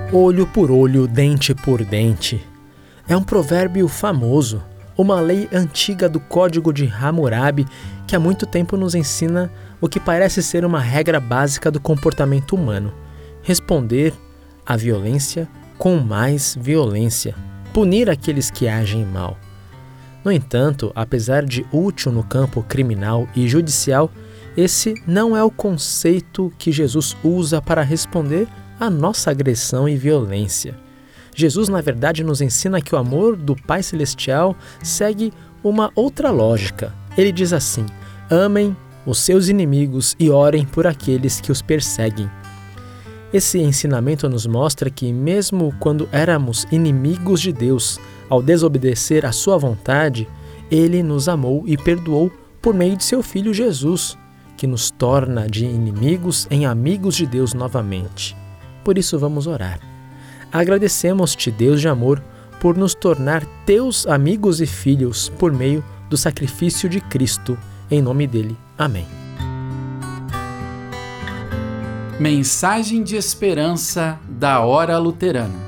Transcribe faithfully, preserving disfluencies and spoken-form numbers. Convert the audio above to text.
Olho por olho, dente por dente. É um provérbio famoso, uma lei antiga do Código de Hammurabi que há muito tempo nos ensina o que parece ser uma regra básica do comportamento humano: responder à violência com mais violência, punir aqueles que agem mal. No entanto, apesar de útil no campo criminal e judicial, esse não é o conceito que Jesus usa para responder à nossa agressão e violência. Jesus, na verdade, nos ensina que o amor do Pai Celestial segue uma outra lógica. Ele diz assim: amem os seus inimigos e orem por aqueles que os perseguem. Esse ensinamento nos mostra que, mesmo quando éramos inimigos de Deus, ao desobedecer à sua vontade, Ele nos amou e perdoou por meio de seu Filho Jesus, que nos torna de inimigos em amigos de Deus novamente. Por isso vamos orar. Agradecemos-te, Deus de amor, por nos tornar teus amigos e filhos por meio do sacrifício de Cristo. Em nome dele. Amém. Mensagem de esperança da Hora Luterana.